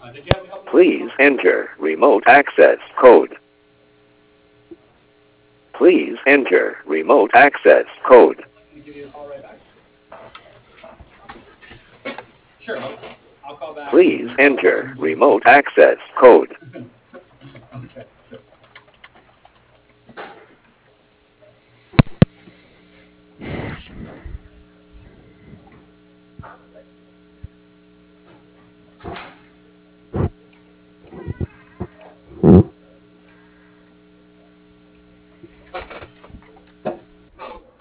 Did you have a couple minutes? Please enter remote access code. Please enter remote access code. Can I give you a call right back? Sure, I'll call back. Please enter remote access code. Okay.